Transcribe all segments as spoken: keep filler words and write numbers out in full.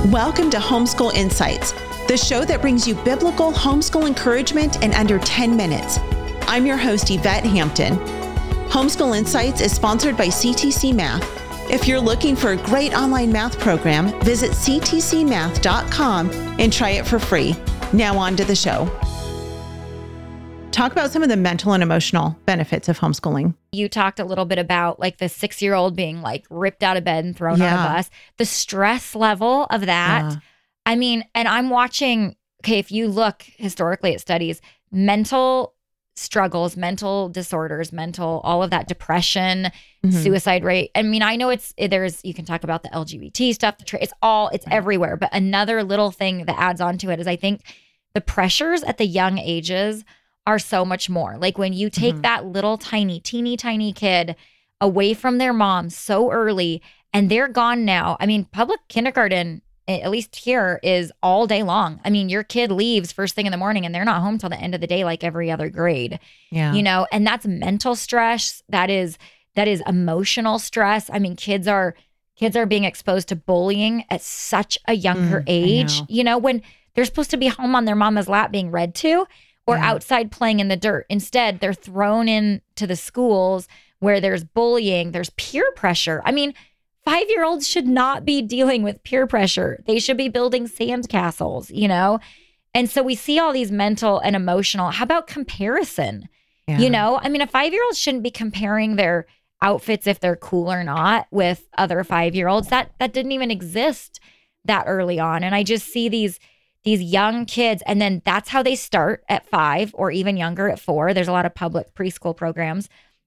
Welcome to Homeschool Insights, the show that brings you biblical homeschool encouragement in under ten minutes. I'm your host, Yvette Hampton. Homeschool Insights is sponsored by C T C Math. If you're looking for a great online math program, visit c t c math dot com and try it for free. Now on to the show. Talk about some of the mental and emotional benefits of homeschooling. You talked a little bit about like the six-year-old being like ripped out of bed and thrown Yeah. on a bus. The stress level of that. Yeah. I mean, and I'm watching, okay, if you look historically at studies, mental struggles, mental disorders, mental, all of that depression, Mhm. suicide rate. I mean, I know it's, there's, you can talk about the L G B T stuff, the tra- it's all, it's Right. everywhere. But another little thing that adds on to it is I think the pressures at the young ages are so much more. Like when you take Mhm. that little tiny, teeny tiny kid away from their mom so early and they're gone now. I mean, public kindergarten, at least here, is all day long. I mean, your kid leaves first thing in the morning and they're not home till the end of the day like every other grade. Yeah. You know, and that's mental stress. That is that is emotional stress. I mean, kids are kids are being exposed to bullying at such a younger Mm, I age. know. You know, when they're supposed to be home on their mama's lap being read to, or Yeah. outside playing in the dirt. Instead, they're thrown into the schools where there's bullying, there's peer pressure. I mean, five-year-olds should not be dealing with peer pressure. They should be building sandcastles, you know? And so we see all these mental and emotional. How about comparison? Yeah. You know, I mean, a five-year-old shouldn't be comparing their outfits if they're cool or not with other five-year-olds. That that didn't even exist that early on. And I just see these these young kids, and then that's how they start at five or even younger at four. There's a lot of public preschool programs.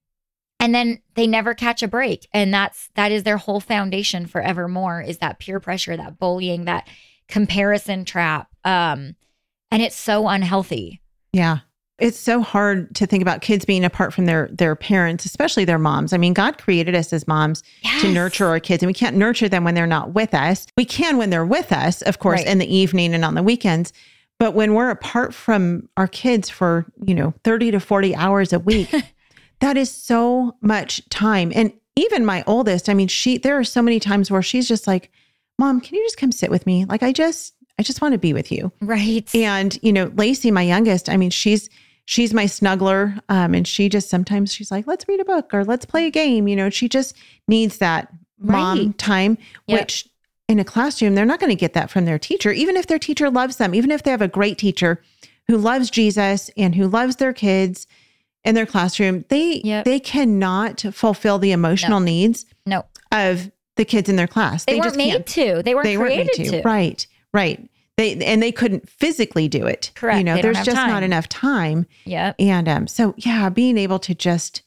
And then they never catch a break. And that's that is their whole foundation forevermore, is that peer pressure, that bullying, that comparison trap. Um, and it's so unhealthy. Yeah. It's so hard to think about kids being apart from their their parents, especially their moms. I mean, God created us as moms to Yes. nurture our kids, and we can't nurture them when they're not with us. We can when they're with us, of course, Right. in the evening and on the weekends. But when we're apart from our kids for, you know, thirty to forty hours a week, that is so much time. And even my oldest, I mean, she, there are so many times where she's just like, Mom, can you just come sit with me? Like, I just, I just want to be with you. Right. And, you know, Lacey, my youngest, I mean, she's, she's my snuggler. Um, and she just, sometimes she's like, let's read a book or let's play a game. You know, she just needs that mom Right. time, Yep. which in a classroom, they're not going to get that from their teacher, even if their teacher loves them, even if they have a great teacher who loves Jesus and who loves their kids in their classroom, they, Yep. they cannot fulfill the emotional No. needs No, of the kids in their class. they, weren't just made can't. to. They weren't They weren't created made to. to. Right, right. They and they couldn't physically do it. Correct. You know, They don't there's have just not time. enough time. Yep. And um, so yeah, being able to just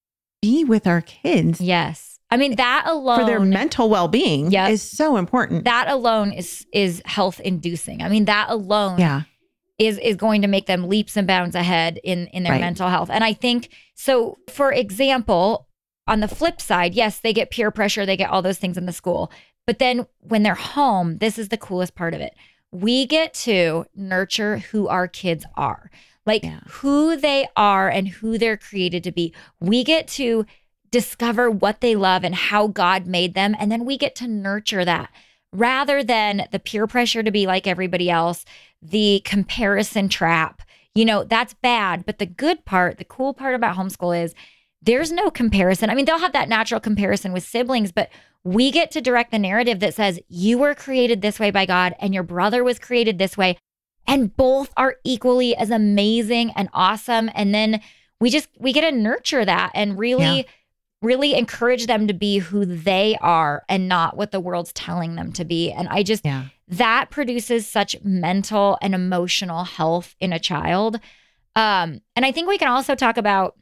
be with our kids Yes. I mean, that alone, for their mental well-being Yep. is so important. that alone is is health inducing. I mean, that alone yeah. is is going to make them leaps and bounds ahead in in their Right. mental health. And I think so. For example, on the flip side, yes, they get peer pressure, they get all those things in the school. But then when they're home, this is the coolest part of it. We get to nurture who our kids are, like Yeah. who they are and who they're created to be. We get to discover what they love and how God made them. And then we get to nurture that rather than the peer pressure to be like everybody else, the comparison trap. You know, that's bad. But the good part, the cool part about homeschool is there's no comparison. I mean, they'll have that natural comparison with siblings, but we get to direct the narrative that says you were created this way by God and your brother was created this way. And both are equally as amazing and awesome. And then we just, we get to nurture that and really, Yeah. really encourage them to be who they are and not what the world's telling them to be. And I just, Yeah. that produces such mental and emotional health in a child. Um, and I think we can also talk about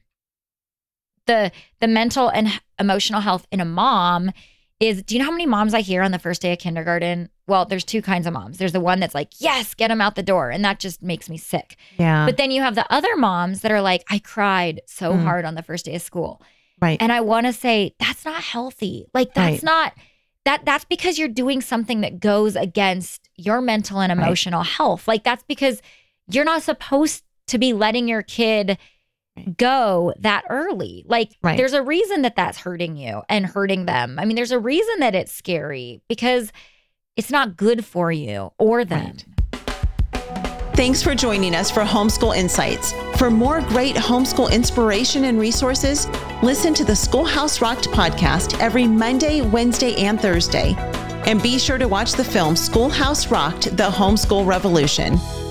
the the mental and h- emotional health in a mom is, do you know how many moms I hear on the first day of kindergarten? Well, there's two kinds of moms. There's the one that's like, yes, get them out the door. And that just makes me sick. Yeah. But then you have the other moms that are like, I cried so Mm. hard on the first day of school. right. And I want to say, that's not healthy. Like, that's Right. not, that that's because you're doing something that goes against your mental and Right. emotional health. Like, that's because you're not supposed to be letting your kid Right. go that early. Like, Right. there's a reason that that's hurting you and hurting them. I mean, there's a reason that it's scary because it's not good for you or them. Right. Thanks for joining us for Homeschool Insights. For more great homeschool inspiration and resources, listen to the Schoolhouse Rocked podcast every Monday, Wednesday, and Thursday. And be sure to watch the film Schoolhouse Rocked: The Homeschool Revolution.